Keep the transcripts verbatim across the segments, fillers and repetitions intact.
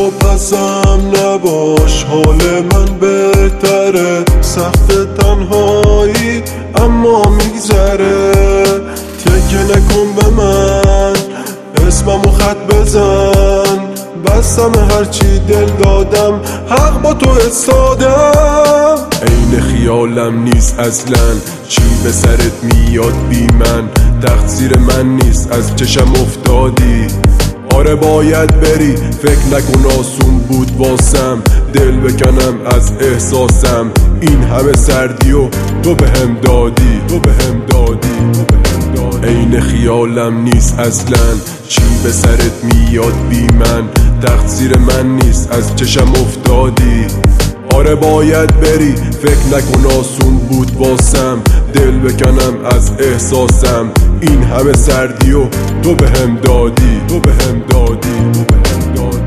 تو پسم نباش، حال من بهتره. سخت تنهایی اما میگذره. تکه نکن به من، اسممو خط بزن. بستم هرچی دل دادم، حق با تو استادم. عین خیالم نیست اصلا، چی به سرت میاد بی من؟ تقصیر من نیست، از چشم افتادی. آره باید بری، فکر نکن آسون بود واسم دل بکنم از احساسم. این همه سردی و تو بهم دادی، تو بهم دادی. عین خیالم نیست اصلا، چی به سرت میاد بی من؟ تقصیر من نیست، از چشم افتادی. آره باید بری، فکر نکن آسون بود واسم دل بکنم از احساسم. این همه سردی و تو بهم دادی، تو بهم دادی، تو بهم دادی.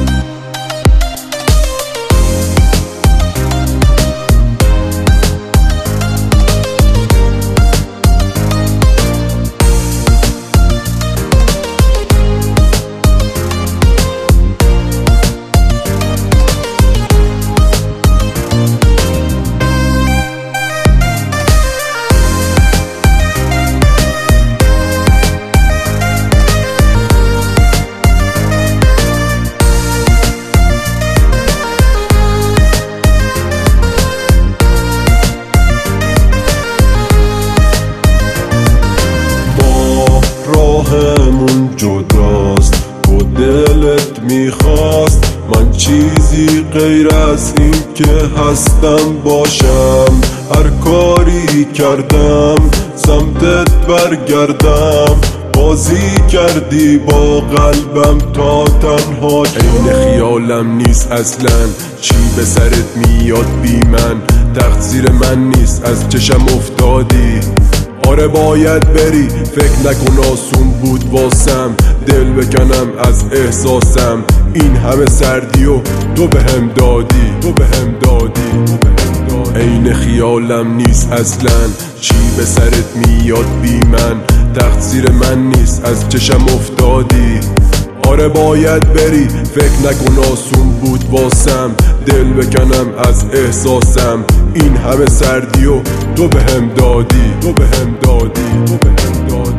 راهمون جداست، تو دلت میخواست من چیزی غیر از این که هستم باشم. هر کاری کردم سمتت برگردم، بازی کردی با قلبم تا تنها. عین خیالم نیست اصلا، چی به سرت میاد بی من؟ تقصیر من نیست، از چشم افتادی. آره باید بری، فکر نکن آسون بود واسم دل بکنم از احساسم. این همه سردی و تو بهم دادی، تو بهم دادی. عین خیالم نیست اصلا، چی به سرت میاد بی من؟ تقصیر من نیست، از چشم افتادی. آره باید بری، فکر نکن آسون بود واسم دل بکنم از احساسم. این همه سردی و تو بهم دادی، تو بهم دادی، تو بهم دادی.